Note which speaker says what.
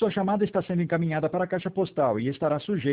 Speaker 1: Sua chamada está sendo encaminhada para a caixa postal e estará sujeita